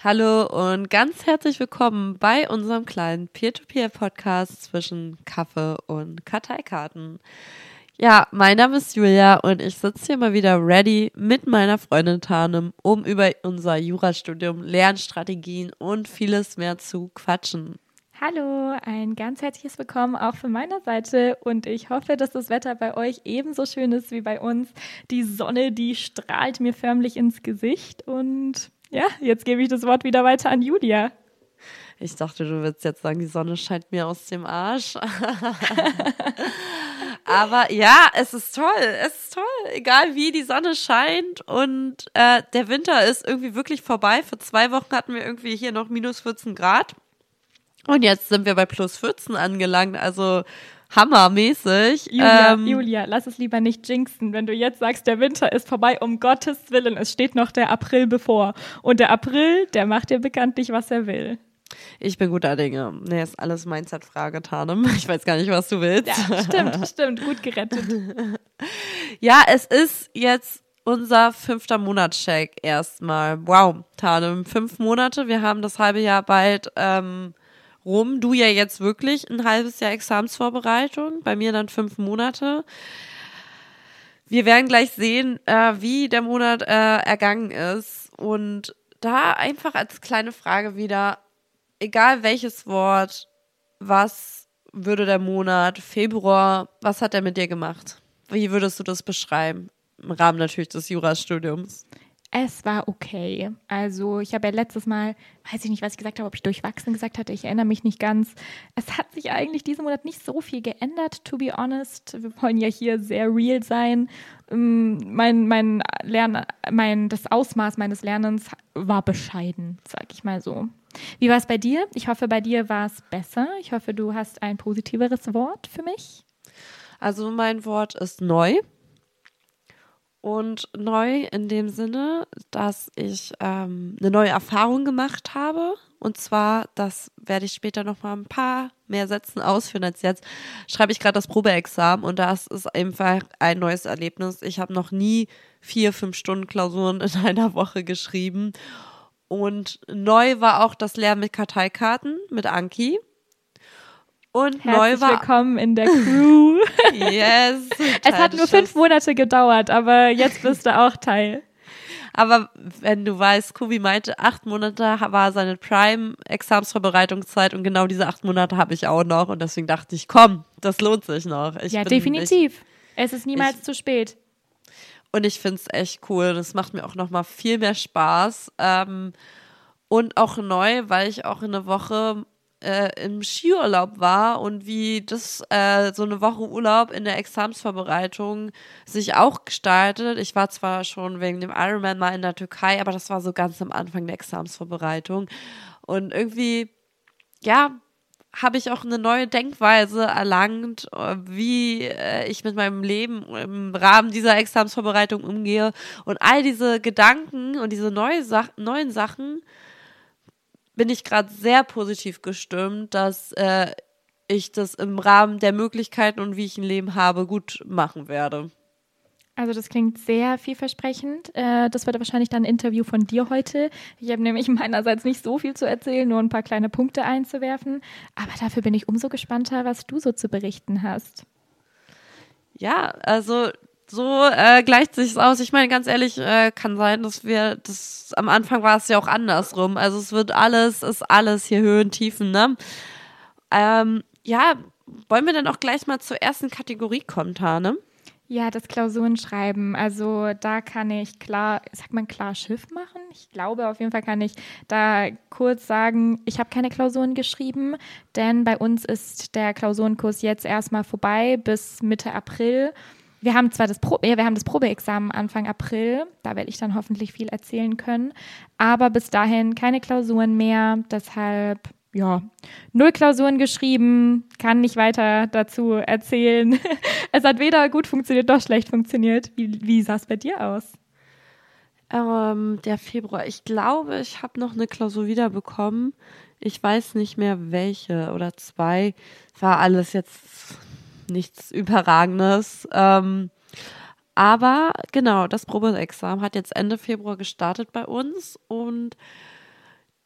Hallo und ganz herzlich willkommen bei unserem kleinen Peer-to-Peer-Podcast zwischen Kaffee und Karteikarten. Ja, mein Name ist Julia und ich sitze hier mal wieder ready mit meiner Freundin Tanem, um über unser Jurastudium, Lernstrategien und vieles mehr zu quatschen. Hallo, ein ganz herzliches Willkommen auch von meiner Seite und ich hoffe, dass das Wetter bei euch ebenso schön ist wie bei uns. Die Sonne, die strahlt mir förmlich ins Gesicht und ja, jetzt gebe ich das Wort wieder weiter an Julia. Ich dachte, du würdest jetzt sagen, die Sonne scheint mir aus dem Arsch. Aber ja, es ist toll, egal wie die Sonne scheint und der Winter ist irgendwie wirklich vorbei. Vor 2 Wochen hatten wir irgendwie hier noch minus 14 Grad. Und jetzt sind wir bei plus 14 angelangt, also hammermäßig. Julia, lass es lieber nicht jinxen, wenn du jetzt sagst, der Winter ist vorbei, um Gottes Willen, es steht noch der April bevor. Und der April, der macht dir bekanntlich, was er will. Ich bin guter Dinge. Nee, ist alles Mindset-Frage, Tanem. Ich weiß gar nicht, was du willst. Ja, stimmt, gut gerettet. Ja, es ist jetzt unser 5. Monatscheck erstmal. Wow, Tanem, 5 Monate, wir haben das halbe Jahr bald rum. Du ja jetzt wirklich ein halbes Jahr Examensvorbereitung, bei mir dann 5 Monate. Wir werden gleich sehen, wie der Monat ergangen ist. Und da einfach als kleine Frage wieder, egal welches Wort, was würde der Monat, Februar, was hat er mit dir gemacht? Wie würdest du das beschreiben? Im Rahmen natürlich des Jurastudiums. Es war okay. Also ich habe ja letztes Mal, weiß ich nicht, was ich gesagt habe, ob ich durchwachsen gesagt hatte, ich erinnere mich nicht ganz. Es hat sich eigentlich diesen Monat nicht so viel geändert, to be honest. Wir wollen ja hier sehr real sein. Das Ausmaß meines Lernens war bescheiden, sag ich mal so. Wie war es bei dir? Ich hoffe, bei dir war es besser. Ich hoffe, du hast ein positiveres Wort für mich. Also mein Wort ist neu. Und neu in dem Sinne, dass ich eine neue Erfahrung gemacht habe. Und zwar, das werde ich später noch mal ein paar mehr Sätzen ausführen als jetzt, schreibe ich gerade das Probeexamen und das ist einfach ein neues Erlebnis. Ich habe noch nie 4-5 Stunden Klausuren in einer Woche geschrieben. Und neu war auch das Lernen mit Karteikarten mit Anki. Und Herzlich neu war willkommen in der Crew. Yes. Es hat nur 5 Monate gedauert, aber jetzt bist du auch Teil. Aber wenn du weißt, Kubi meinte, 8 Monate war seine Prime-Examensvorbereitungszeit und genau diese 8 Monate habe ich auch noch und deswegen dachte ich, komm, das lohnt sich noch. Definitiv. Es ist niemals zu spät. Und ich finde es echt cool. Das macht mir auch noch mal viel mehr Spaß. Und auch neu, weil ich auch in eine Woche im Skiurlaub war und wie das so eine Woche Urlaub in der Examensvorbereitung sich auch gestaltet. Ich war zwar schon wegen dem Ironman mal in der Türkei, aber das war so ganz am Anfang der Examensvorbereitung. Und irgendwie, ja, habe ich auch eine neue Denkweise erlangt, wie ich mit meinem Leben im Rahmen dieser Examensvorbereitung umgehe. Und all diese Gedanken und diese neuen Sachen bin ich gerade sehr positiv gestimmt, dass ich das im Rahmen der Möglichkeiten und wie ich ein Leben habe, gut machen werde. Also das klingt sehr vielversprechend. Das wird wahrscheinlich dann ein Interview von dir heute. Ich habe nämlich meinerseits nicht so viel zu erzählen, nur ein paar kleine Punkte einzuwerfen. Aber dafür bin ich umso gespannter, was du so zu berichten hast. Ja, also so gleicht sich's aus. Ich meine, ganz ehrlich, kann sein, dass am Anfang war es ja auch andersrum. Also ist alles hier Höhen, Tiefen, ne? Ja, wollen wir dann auch gleich mal zur ersten Kategorie kommen, Tane? Ja, das Klausurenschreiben. Also da kann ich klar Schiff machen? Ich glaube, auf jeden Fall kann ich da kurz sagen, ich habe keine Klausuren geschrieben, denn bei uns ist der Klausurenkurs jetzt erstmal vorbei bis Mitte April. Wir haben zwar das Probeexamen Anfang April, da werde ich dann hoffentlich viel erzählen können, aber bis dahin keine Klausuren mehr, deshalb ja, 0 Klausuren geschrieben, kann nicht weiter dazu erzählen. Es hat weder gut funktioniert noch schlecht funktioniert. Wie sah es bei dir aus? Der Februar. Ich glaube, ich habe noch eine Klausur wiederbekommen. Ich weiß nicht mehr welche oder 2. War alles jetzt nichts Überragendes. Aber genau, das Probeexamen hat jetzt Ende Februar gestartet bei uns und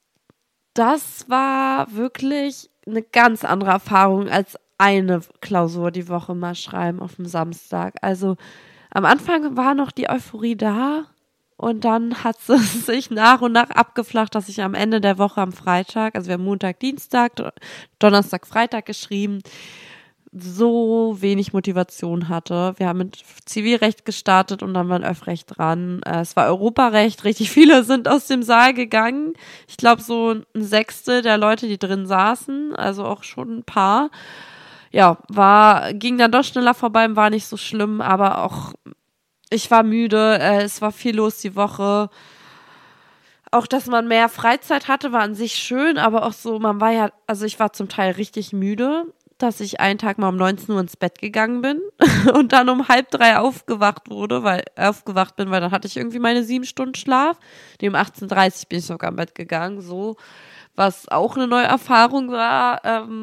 das war wirklich eine ganz andere Erfahrung als eine Klausur die Woche mal schreiben auf dem Samstag. Also am Anfang war noch die Euphorie da und dann hat es sich nach und nach abgeflacht, dass ich am Ende der Woche am Freitag, also wir haben Montag, Dienstag, Donnerstag, Freitag geschrieben, so wenig Motivation hatte. Wir haben mit Zivilrecht gestartet und dann war Öffrecht dran. Es war Europarecht, richtig viele sind aus dem Saal gegangen. Ich glaube so ein Sechstel der Leute, die drin saßen, also auch schon ein paar. Ja, ging dann doch schneller vorbei, war nicht so schlimm, aber auch ich war müde, es war viel los die Woche. Auch, dass man mehr Freizeit hatte, war an sich schön, aber auch so, also ich war zum Teil richtig müde, dass ich einen Tag mal um 19 Uhr ins Bett gegangen bin und dann um 2:30 aufgewacht bin, weil dann hatte ich irgendwie meine 7 Stunden Schlaf. Um 18:30 bin ich sogar im Bett gegangen, so, was auch eine neue Erfahrung war.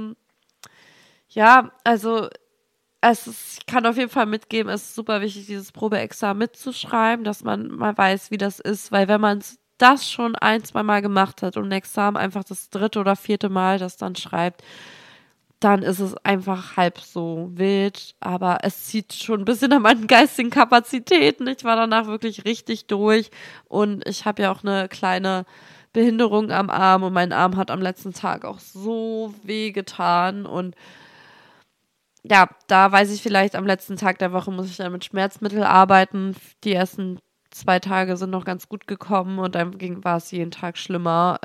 Ja, also ich kann auf jeden Fall mitgeben, es ist super wichtig, dieses Probeexamen mitzuschreiben, dass man mal weiß, wie das ist, weil wenn man das schon 1-2 Mal gemacht hat und ein Examen einfach das 3. oder 4. Mal das dann schreibt, dann ist es einfach halb so wild, aber es zieht schon ein bisschen an meinen geistigen Kapazitäten. Ich war danach wirklich richtig durch und ich habe ja auch eine kleine Behinderung am Arm und mein Arm hat am letzten Tag auch so weh getan und ja, da weiß ich vielleicht, am letzten Tag der Woche muss ich dann mit Schmerzmittel arbeiten. Die ersten 2 Tage sind noch ganz gut gekommen und dann war es jeden Tag schlimmer.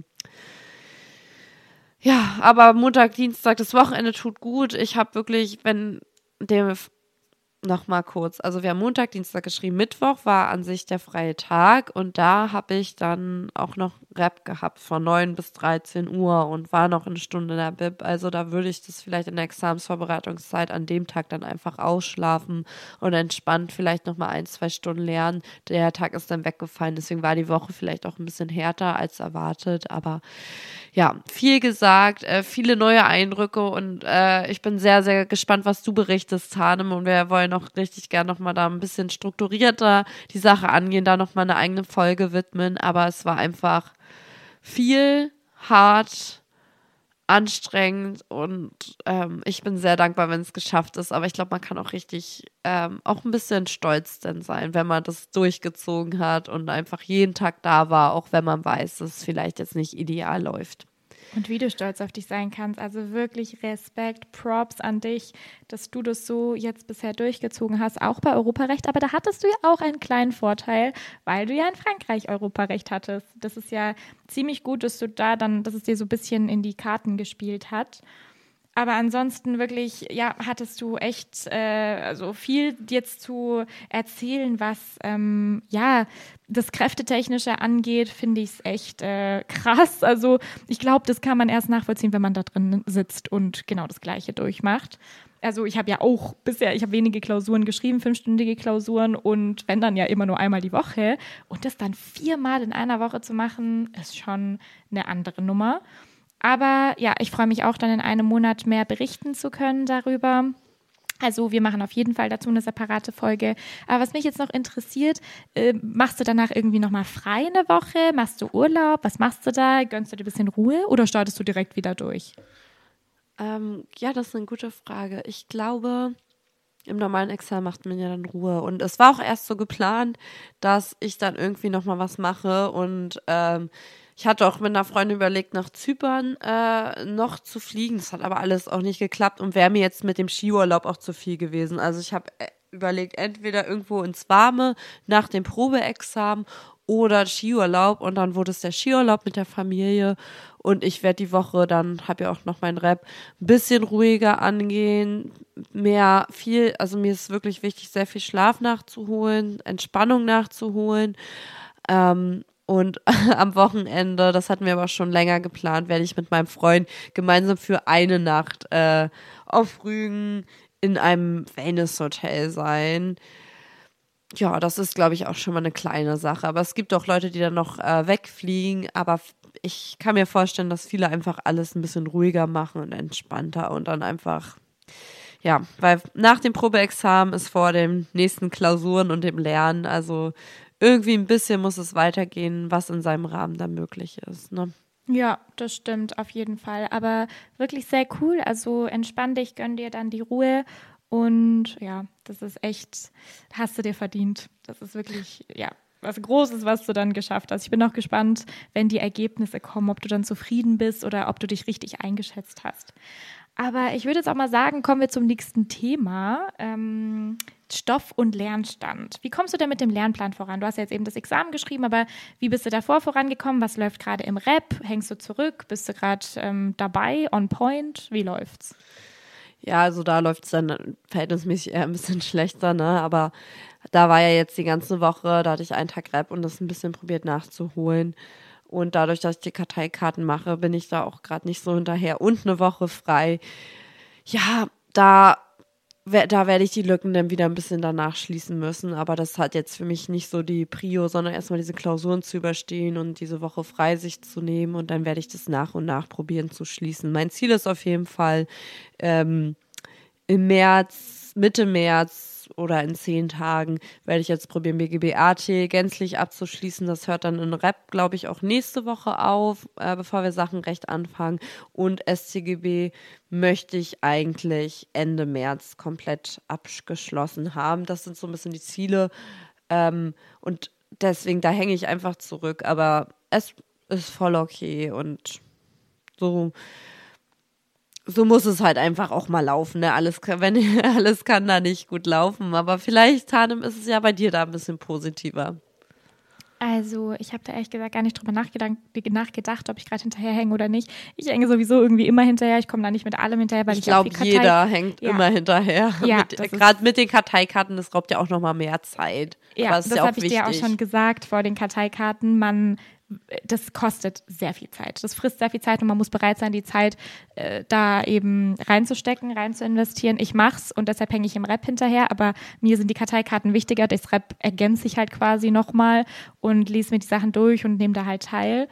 Ja, aber Montag, Dienstag, das Wochenende tut gut. Ich habe wirklich, noch mal kurz, also wir haben Montag, Dienstag geschrieben, Mittwoch war an sich der freie Tag und da habe ich dann auch noch Rap gehabt von 9 bis 13 Uhr und war noch eine Stunde in der Bib, also da würde ich das vielleicht in der Examensvorbereitungszeit an dem Tag dann einfach ausschlafen und entspannt vielleicht noch mal 1-2 Stunden lernen. Der Tag ist dann weggefallen, deswegen war die Woche vielleicht auch ein bisschen härter als erwartet, aber ja, viel gesagt, viele neue Eindrücke und ich bin sehr, sehr gespannt, was du berichtest, Hanem, und wir wollen auch richtig gern nochmal da ein bisschen strukturierter die Sache angehen, da nochmal eine eigene Folge widmen, aber es war einfach viel, hart, anstrengend und ich bin sehr dankbar, wenn es geschafft ist, aber ich glaube, man kann auch richtig auch ein bisschen stolz denn sein, wenn man das durchgezogen hat und einfach jeden Tag da war, auch wenn man weiß, dass es vielleicht jetzt nicht ideal läuft. Und wie du stolz auf dich sein kannst. Also wirklich Respekt, Props an dich, dass du das so jetzt bisher durchgezogen hast, auch bei Europarecht. Aber da hattest du ja auch einen kleinen Vorteil, weil du ja in Frankreich Europarecht hattest. Das ist ja ziemlich gut, dass dass es dir so ein bisschen in die Karten gespielt hat. Aber ansonsten wirklich, ja, hattest du echt also viel jetzt zu erzählen, was das Kräftetechnische angeht, finde ich es echt krass. Also ich glaube, das kann man erst nachvollziehen, wenn man da drin sitzt und genau das Gleiche durchmacht. Also ich habe ja auch ich habe wenige Klausuren geschrieben, 5-stündige Klausuren und wenn dann ja immer nur einmal die Woche und das dann 4-mal in einer Woche zu machen, ist schon eine andere Nummer. Aber ja, ich freue mich auch dann in einem Monat mehr berichten zu können darüber. Also wir machen auf jeden Fall dazu eine separate Folge. Aber was mich jetzt noch interessiert, machst du danach irgendwie nochmal frei eine Woche? Machst du Urlaub? Was machst du da? Gönnst du dir ein bisschen Ruhe oder startest du direkt wieder durch? Ja, das ist eine gute Frage. Ich glaube, im normalen Examen macht man ja dann Ruhe. Und es war auch erst so geplant, dass ich dann irgendwie nochmal was mache und ich hatte auch mit einer Freundin überlegt, nach Zypern noch zu fliegen. Das hat aber alles auch nicht geklappt und wäre mir jetzt mit dem Skiurlaub auch zu viel gewesen. Also ich habe überlegt, entweder irgendwo ins Warme nach dem Probeexamen oder Skiurlaub. Und dann wurde es der Skiurlaub mit der Familie. Und ich werde die Woche, dann habe ja auch noch mein Rap, ein bisschen ruhiger angehen. Also mir ist wirklich wichtig, sehr viel Schlaf nachzuholen, Entspannung nachzuholen. Und am Wochenende, das hatten wir aber schon länger geplant, werde ich mit meinem Freund gemeinsam für eine Nacht auf Rügen in einem Wellness-Hotel sein. Ja, das ist, glaube ich, auch schon mal eine kleine Sache. Aber es gibt auch Leute, die dann noch wegfliegen. Aber ich kann mir vorstellen, dass viele einfach alles ein bisschen ruhiger machen und entspannter und dann einfach, ja, weil nach dem Probeexamen ist vor den nächsten Klausuren und dem Lernen, also irgendwie ein bisschen muss es weitergehen, was in seinem Rahmen da möglich ist, ne? Ja, das stimmt auf jeden Fall. Aber wirklich sehr cool. Also entspann dich, gönn dir dann die Ruhe. Und ja, das ist echt, hast du dir verdient. Das ist wirklich, ja, was Großes, was du dann geschafft hast. Ich bin auch gespannt, wenn die Ergebnisse kommen, ob du dann zufrieden bist oder ob du dich richtig eingeschätzt hast. Aber ich würde jetzt auch mal sagen, kommen wir zum nächsten Thema. Stoff- und Lernstand. Wie kommst du denn mit dem Lernplan voran? Du hast ja jetzt eben das Examen geschrieben, aber wie bist du davor vorangekommen? Was läuft gerade im Rap? Hängst du zurück? Bist du gerade dabei, on point? Wie läuft's? Ja, also da läuft es dann verhältnismäßig eher ein bisschen schlechter, ne? Aber da war ja jetzt die ganze Woche, da hatte ich einen Tag Rap und das ein bisschen probiert nachzuholen. Und dadurch, dass ich die Karteikarten mache, bin ich da auch gerade nicht so hinterher. Und eine Woche frei. Ja, da werde ich die Lücken dann wieder ein bisschen danach schließen müssen. Aber das hat jetzt für mich nicht so die Prio, sondern erstmal diese Klausuren zu überstehen und diese Woche frei sich zu nehmen. Und dann werde ich das nach und nach probieren zu schließen. Mein Ziel ist auf jeden Fall, im März, Mitte März oder in 10 Tagen werde ich jetzt probieren, BGB-AT gänzlich abzuschließen. Das hört dann in Rap, glaube ich, auch nächste Woche auf, bevor wir Sachenrecht anfangen. Und StGB möchte ich eigentlich Ende März komplett abgeschlossen haben. Das sind so ein bisschen die Ziele. Und deswegen, da hänge ich einfach zurück. Aber es ist voll okay und so. So muss es halt einfach auch mal laufen, ne? Alles kann da nicht gut laufen. Aber vielleicht, Tanem, ist es ja bei dir da ein bisschen positiver. Also, ich habe da ehrlich gesagt gar nicht drüber nachgedacht, ob ich gerade hinterherhänge oder nicht. Ich hänge sowieso irgendwie immer hinterher. Ich komme da nicht mit allem hinterher, weil Ich ich auch glaube, die Kartei... jeder hängt immer hinterher. Ja, Gerade mit den Karteikarten, das raubt ja auch noch mal mehr Zeit. Ja, Aber es ist das ja auch habe ich dir auch wichtig. schon gesagt vor den Karteikarten. Das kostet sehr viel Zeit. Das frisst sehr viel Zeit und man muss bereit sein, die Zeit da eben reinzustecken, rein zu investieren. Ich mach's und deshalb hänge ich im Rap hinterher, aber mir sind die Karteikarten wichtiger. Das Rap ergänze ich halt quasi nochmal und lese mir die Sachen durch und nehme da halt teil.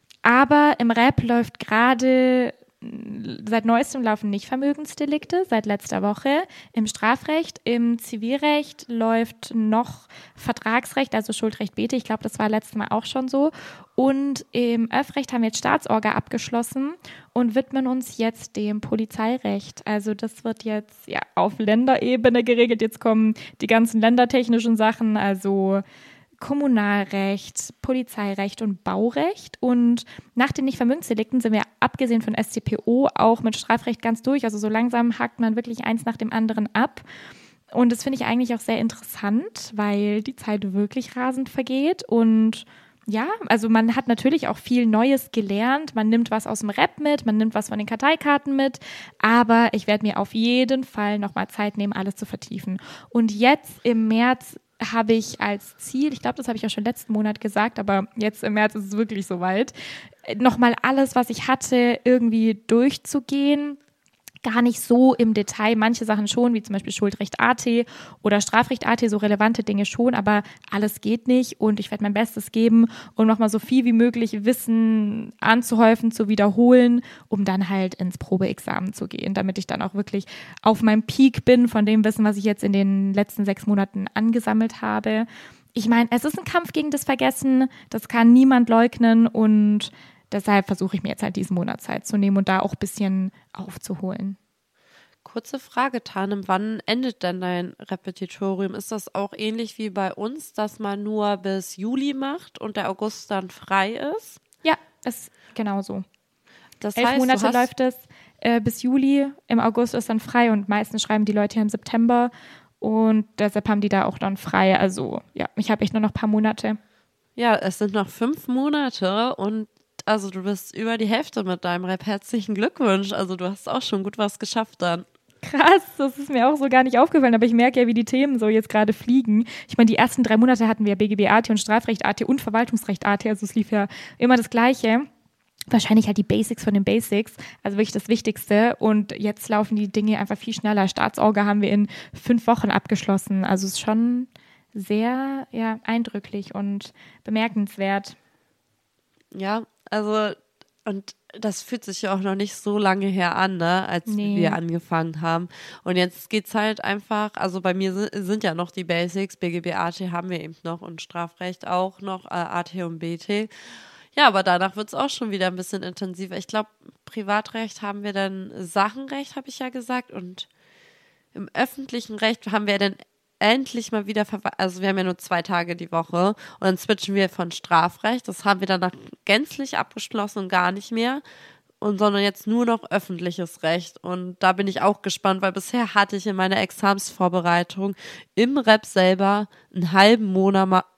Aber im Rap läuft gerade seit neuestem laufen nicht Vermögensdelikte, seit letzter Woche. Im Strafrecht, im Zivilrecht läuft noch Vertragsrecht, also Schuldrecht Bete. Ich glaube, das war letztes Mal auch schon so. Und im Öffrecht haben wir jetzt Staatsorga abgeschlossen und widmen uns jetzt dem Polizeirecht. Also das wird jetzt ja auf Länderebene geregelt. Jetzt kommen die ganzen ländertechnischen Sachen, also Kommunalrecht, Polizeirecht und Baurecht. Und nach den Nichtvermögensdelikten sind wir abgesehen von StPO auch mit Strafrecht ganz durch. Also so langsam hakt man wirklich eins nach dem anderen ab. Und das finde ich eigentlich auch sehr interessant, weil die Zeit wirklich rasend vergeht. Und ja, also man hat natürlich auch viel Neues gelernt. Man nimmt was aus dem Rap mit, man nimmt was von den Karteikarten mit. Aber ich werde mir auf jeden Fall nochmal Zeit nehmen, alles zu vertiefen. Und jetzt im März habe ich als Ziel, ich glaube, das habe ich auch schon letzten Monat gesagt, aber jetzt im März ist es wirklich soweit, nochmal alles, was ich hatte, irgendwie durchzugehen. Gar nicht so im Detail, manche Sachen schon, wie zum Beispiel Schuldrecht AT oder Strafrecht AT, so relevante Dinge schon, aber alles geht nicht und ich werde mein Bestes geben, um nochmal so viel wie möglich Wissen anzuhäufen, zu wiederholen, um dann halt ins Probeexamen zu gehen, damit ich dann auch wirklich auf meinem Peak bin von dem Wissen, was ich jetzt in den letzten 6 Monaten angesammelt habe. Ich meine, es ist ein Kampf gegen das Vergessen, das kann niemand leugnen und deshalb versuche ich mir jetzt halt diesen Monat Zeit zu nehmen und da auch ein bisschen aufzuholen. Kurze Frage, Tanem, wann endet denn dein Repetitorium? Ist das auch ähnlich wie bei uns, dass man nur bis Juli macht und der August dann frei ist? Ja, ist genau so. Das 11 heißt, Monate läuft es bis Juli, im August ist dann frei und meistens schreiben die Leute ja im September und deshalb haben die da auch dann frei. Also ja, ich habe echt nur noch ein paar Monate. Ja, es sind noch 5 Monate und also du bist über die Hälfte mit deinem Rap. Herzlichen Glückwunsch. Also du hast auch schon gut was geschafft dann. Krass, das ist mir auch so gar nicht aufgefallen, aber ich merke ja, wie die Themen so jetzt gerade fliegen. Ich meine, die ersten 3 Monate hatten wir BGB AT und Strafrecht AT und Verwaltungsrecht AT, also es lief ja immer das Gleiche. Wahrscheinlich halt die Basics von den Basics, also wirklich das Wichtigste. Und jetzt laufen die Dinge einfach viel schneller. Staatsorga haben wir in 5 Wochen abgeschlossen. Also es ist schon sehr eindrücklich und bemerkenswert. Ja, also und das fühlt sich ja auch noch nicht so lange her an, ne, als wir angefangen haben. Und jetzt geht's halt einfach, also bei mir sind ja noch die Basics, BGB, AT haben wir eben noch und Strafrecht auch noch, AT und BT. Ja, aber danach wird es auch schon wieder ein bisschen intensiver. Ich glaube, Privatrecht haben wir dann, Sachenrecht, habe ich ja gesagt, und im öffentlichen Recht haben wir dann endlich mal wieder, also wir haben ja nur 2 Tage die Woche und dann switchen wir von Strafrecht. Das haben wir danach gänzlich abgeschlossen und gar nicht mehr. Sondern jetzt nur noch öffentliches Recht. Und da bin ich auch gespannt, weil bisher hatte ich in meiner Examsvorbereitung im Rep selber einen halben Monat mal,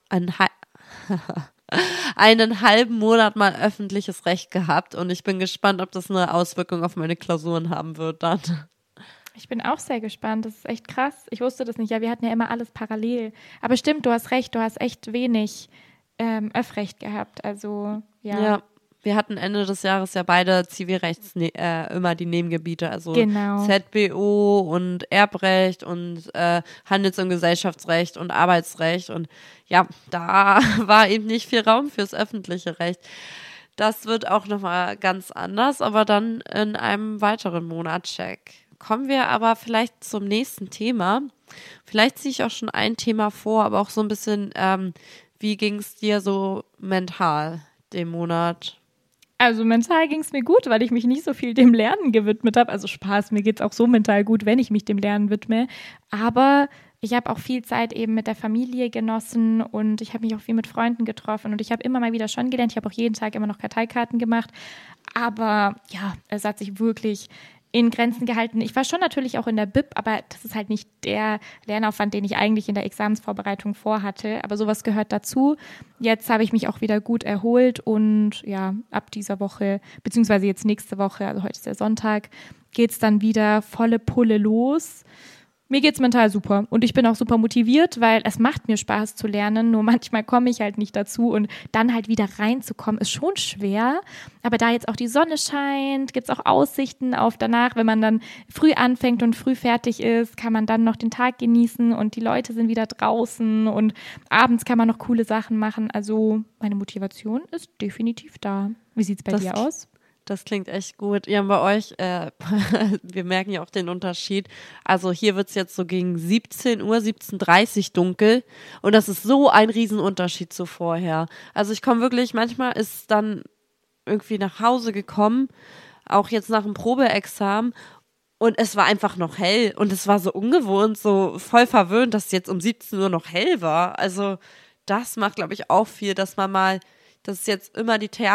einen halben Monat mal öffentliches Recht gehabt. Und ich bin gespannt, ob das eine Auswirkung auf meine Klausuren haben wird dann. Ich bin auch sehr gespannt. Das ist echt krass. Ich wusste das nicht. Ja, wir hatten ja immer alles parallel. Aber stimmt, du hast recht. Du hast echt wenig Öffrecht gehabt. Also, ja. Ja, wir hatten Ende des Jahres ja beide Zivilrechts immer die Nebengebiete, also Genau. ZBO und Erbrecht und Handels- und Gesellschaftsrecht und Arbeitsrecht und ja, da war eben nicht viel Raum fürs öffentliche Recht. Das wird auch nochmal ganz anders, aber dann in einem weiteren Monatscheck. Kommen wir aber vielleicht zum nächsten Thema. Vielleicht ziehe ich auch schon ein Thema vor, aber auch so ein bisschen, wie ging es dir so mental den Monat? Also mental ging es mir gut, weil ich mich nicht so viel dem Lernen gewidmet habe. Also Spaß, mir geht es auch so mental gut, wenn ich mich dem Lernen widme. Aber ich habe auch viel Zeit eben mit der Familie genossen und ich habe mich auch viel mit Freunden getroffen und ich habe immer mal wieder schon gelernt. Ich habe auch jeden Tag immer noch Karteikarten gemacht. Aber ja, es hat sich wirklich in Grenzen gehalten. Ich war schon natürlich auch in der Bib, aber das ist halt nicht der Lernaufwand, den ich eigentlich in der Examensvorbereitung vorhatte. Aber sowas gehört dazu. Jetzt habe ich mich auch wieder gut erholt und ja, ab dieser Woche, beziehungsweise jetzt nächste Woche, also heute ist der Sonntag, geht's dann wieder volle Pulle los. Mir geht's mental super und ich bin auch super motiviert, weil es macht mir Spaß zu lernen, nur manchmal komme ich halt nicht dazu und dann halt wieder reinzukommen ist schon schwer, aber da jetzt auch die Sonne scheint, gibt's auch Aussichten auf danach, wenn man dann früh anfängt und früh fertig ist, kann man dann noch den Tag genießen und die Leute sind wieder draußen und abends kann man noch coole Sachen machen, also meine Motivation ist definitiv da. Wie sieht's bei dir aus? Das klingt echt gut. Ja, bei euch, wir merken ja auch den Unterschied. Also hier wird's jetzt so gegen 17 Uhr, 17:30 dunkel und das ist so ein Riesenunterschied zu vorher. Also ich komme wirklich, manchmal ist dann irgendwie nach Hause gekommen, auch jetzt nach dem Probeexamen und es war einfach noch hell und es war so ungewohnt, so voll verwöhnt, dass es jetzt um 17 Uhr noch hell war. Also das macht, glaube ich, auch viel, dass man mal, dass jetzt immer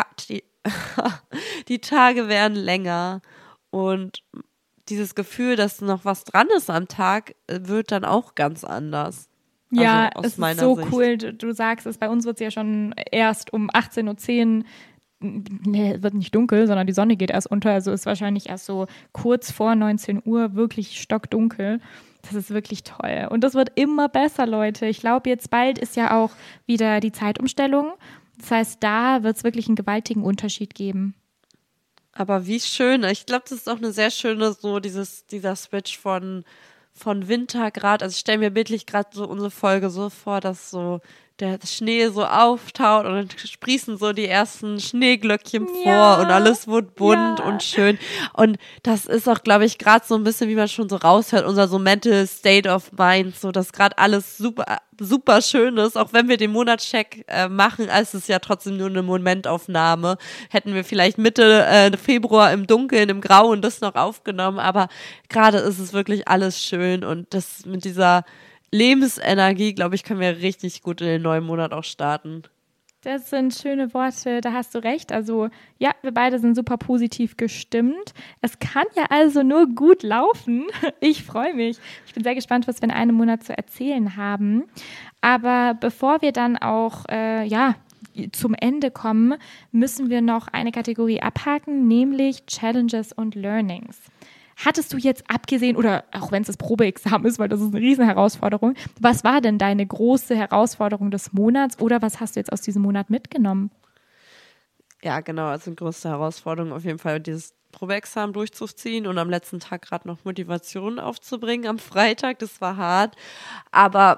die Tage werden länger und dieses Gefühl, dass noch was dran ist am Tag, wird dann auch ganz anders. Ja, Also aus es ist meiner so Sicht. cool. Du sagst es, bei uns wird es ja schon erst um 18:10 Uhr. Nee, wird nicht dunkel, sondern die Sonne geht erst unter. Also ist wahrscheinlich erst so kurz vor 19 Uhr wirklich stockdunkel. Das ist wirklich toll. Und das wird immer besser, Leute. Ich glaube, jetzt bald ist ja auch wieder die Zeitumstellung. Das heißt, da wird es wirklich einen gewaltigen Unterschied geben. Aber wie schön. Ich glaube, das ist auch eine sehr schöne, so dieser Switch von Winter gerade. Also ich stelle mir bildlich gerade so unsere Folge so vor, dass so der Schnee so auftaut und dann sprießen so die ersten Schneeglöckchen vor und alles wird bunt und schön. Und das ist auch, glaube ich, gerade so ein bisschen, wie man schon so raushört, unser so Mental State of Mind, so dass gerade alles super, super schön ist. Auch wenn wir den Monatscheck machen, ist es ja trotzdem nur eine Momentaufnahme. Hätten wir vielleicht Mitte Februar im Dunkeln, im Grauen das noch aufgenommen, aber gerade ist es wirklich alles schön und das mit dieser Lebensenergie, glaube ich, können wir richtig gut in den neuen Monat auch starten. Das sind schöne Worte, da hast du recht. Also ja, wir beide sind super positiv gestimmt. Es kann ja also nur gut laufen. Ich freue mich. Ich bin sehr gespannt, was wir in einem Monat zu erzählen haben. Aber bevor wir dann auch zum Ende kommen, müssen wir noch eine Kategorie abhaken, nämlich Challenges und Learnings. Hattest du jetzt abgesehen, oder auch wenn es das Probeexamen ist, weil das ist eine Riesenherausforderung, was war denn deine große Herausforderung des Monats oder was hast du jetzt aus diesem Monat mitgenommen? Ja, genau, also die größte Herausforderung auf jeden Fall, dieses Probeexamen durchzuziehen und am letzten Tag gerade noch Motivation aufzubringen am Freitag, das war hart, aber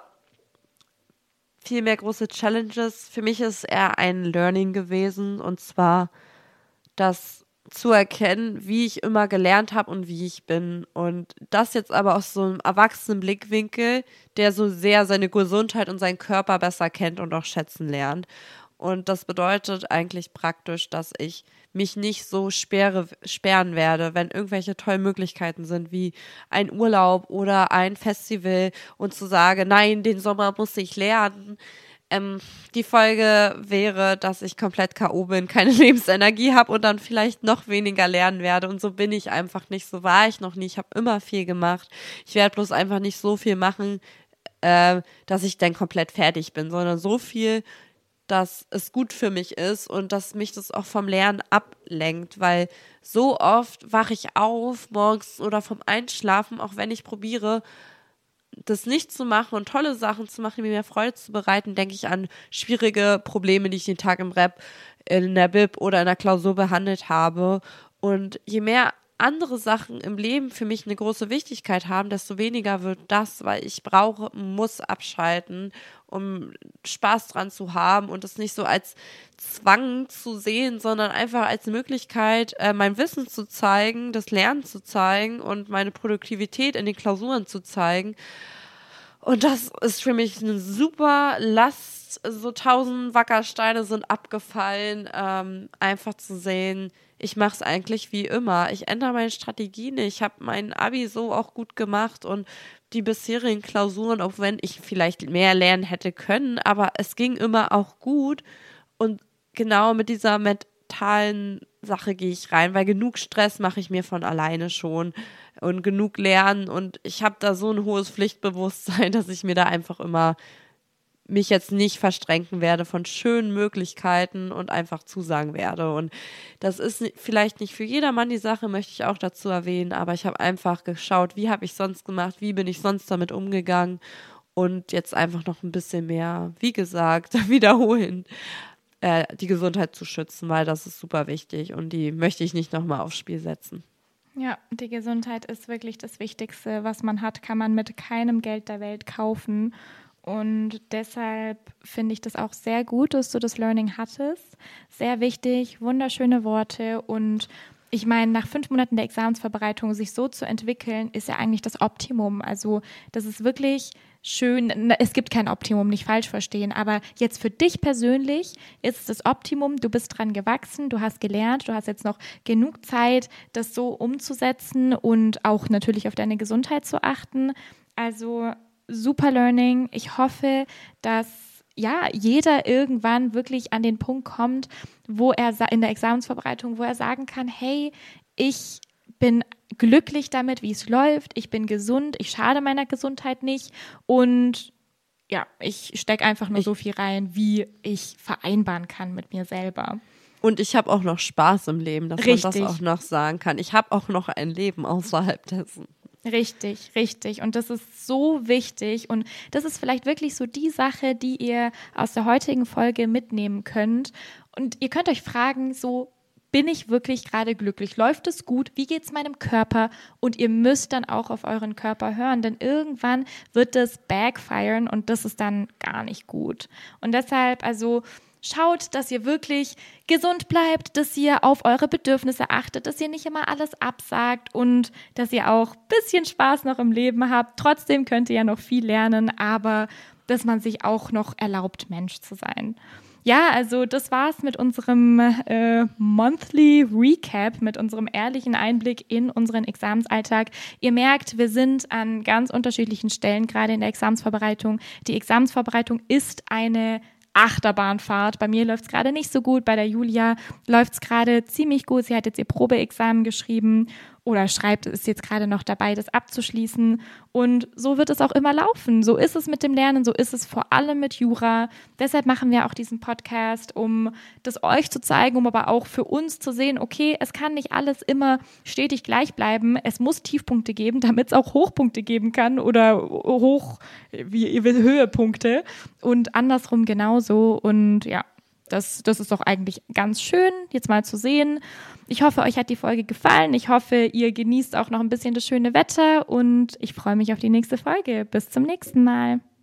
viel mehr große Challenges. Für mich ist eher ein Learning gewesen und zwar das zu erkennen, wie ich immer gelernt habe und wie ich bin. Und das jetzt aber aus so einem erwachsenen Blickwinkel, der so sehr seine Gesundheit und seinen Körper besser kennt und auch schätzen lernt. Und das bedeutet eigentlich praktisch, dass ich mich nicht so sperren werde, wenn irgendwelche tollen Möglichkeiten sind, wie ein Urlaub oder ein Festival und zu sagen, nein, den Sommer muss ich lernen. Die Folge wäre, dass ich komplett K.O. bin, keine Lebensenergie habe und dann vielleicht noch weniger lernen werde. Und so bin ich einfach nicht, so war ich noch nie. Ich habe immer viel gemacht. Ich werde bloß einfach nicht so viel machen, dass ich dann komplett fertig bin, sondern so viel, dass es gut für mich ist und dass mich das auch vom Lernen ablenkt, weil so oft wache ich auf morgens oder vom Einschlafen, auch wenn ich probiere, das nicht zu machen und tolle Sachen zu machen, die mir Freude zu bereiten, denke ich an schwierige Probleme, die ich den Tag im Rap, in der Bib oder in der Klausur behandelt habe. Und je mehr andere Sachen im Leben für mich eine große Wichtigkeit haben, desto weniger wird das, weil ich muss abschalten, um Spaß dran zu haben und es nicht so als Zwang zu sehen, sondern einfach als Möglichkeit, mein Wissen zu zeigen, das Lernen zu zeigen und meine Produktivität in den Klausuren zu zeigen. Und das ist für mich eine super Last, so 1000 Wackersteine sind abgefallen, einfach zu sehen, ich mache es eigentlich wie immer. Ich ändere meine Strategie nicht. Ich habe mein Abi so auch gut gemacht und die bisherigen Klausuren, auch wenn ich vielleicht mehr lernen hätte können, aber es ging immer auch gut. Und genau mit dieser mentalen Sache gehe ich rein, weil genug Stress mache ich mir von alleine schon und genug Lernen und ich habe da so ein hohes Pflichtbewusstsein, dass ich mir da einfach immer mich jetzt nicht verstrengen werde von schönen Möglichkeiten und einfach zusagen werde. Und das ist vielleicht nicht für jedermann die Sache, möchte ich auch dazu erwähnen, aber ich habe einfach geschaut, wie habe ich sonst gemacht, wie bin ich sonst damit umgegangen und jetzt einfach noch ein bisschen mehr, wie gesagt, wiederholen, die Gesundheit zu schützen, weil das ist super wichtig und die möchte ich nicht nochmal aufs Spiel setzen. Ja, die Gesundheit ist wirklich das Wichtigste, was man hat, kann man mit keinem Geld der Welt kaufen. Und deshalb finde ich das auch sehr gut, dass du das Learning hattest. Sehr wichtig, wunderschöne Worte. Und ich meine, nach 5 Monaten der Examensvorbereitung sich so zu entwickeln, ist ja eigentlich das Optimum. Also das ist wirklich schön. Es gibt kein Optimum, nicht falsch verstehen. Aber jetzt für dich persönlich ist es das Optimum. Du bist dran gewachsen, du hast gelernt, du hast jetzt noch genug Zeit, das so umzusetzen und auch natürlich auf deine Gesundheit zu achten. Also super Learning. Ich hoffe, dass jeder irgendwann wirklich an den Punkt kommt, wo er in der Examensvorbereitung, wo er sagen kann, hey, ich bin glücklich damit, wie es läuft, ich bin gesund, ich schade meiner Gesundheit nicht und ja, ich stecke einfach nur so viel rein, wie ich vereinbaren kann mit mir selber. Und ich habe auch noch Spaß im Leben, dass man das auch noch sagen kann. Ich habe auch noch ein Leben außerhalb dessen. Richtig, richtig. Und das ist so wichtig. Und das ist vielleicht wirklich so die Sache, die ihr aus der heutigen Folge mitnehmen könnt. Und ihr könnt euch fragen, so, bin ich wirklich gerade glücklich? Läuft es gut? Wie geht es meinem Körper? Und ihr müsst dann auch auf euren Körper hören, denn irgendwann wird das backfiren und das ist dann gar nicht gut. Und deshalb, also schaut, dass ihr wirklich gesund bleibt, dass ihr auf eure Bedürfnisse achtet, dass ihr nicht immer alles absagt und dass ihr auch ein bisschen Spaß noch im Leben habt. Trotzdem könnt ihr ja noch viel lernen, aber dass man sich auch noch erlaubt, Mensch zu sein. Ja, also das war's mit unserem Monthly Recap, mit unserem ehrlichen Einblick in unseren Examensalltag. Ihr merkt, wir sind an ganz unterschiedlichen Stellen, gerade in der Examensvorbereitung. Die Examensvorbereitung ist eine Achterbahnfahrt. Bei mir läuft es gerade nicht so gut, bei der Julia läuft es gerade ziemlich gut. Sie hat jetzt ihr Probeexamen geschrieben oder ist jetzt gerade noch dabei, das abzuschließen. Und so wird es auch immer laufen. So ist es mit dem Lernen, so ist es vor allem mit Jura. Deshalb machen wir auch diesen Podcast, um das euch zu zeigen, um aber auch für uns zu sehen, okay, es kann nicht alles immer stetig gleich bleiben. Es muss Tiefpunkte geben, damit es auch Hochpunkte geben kann oder Höhepunkte und andersrum genauso. Und ja, das ist doch eigentlich ganz schön, jetzt mal zu sehen. Ich hoffe, euch hat die Folge gefallen. Ich hoffe, ihr genießt auch noch ein bisschen das schöne Wetter und ich freue mich auf die nächste Folge. Bis zum nächsten Mal.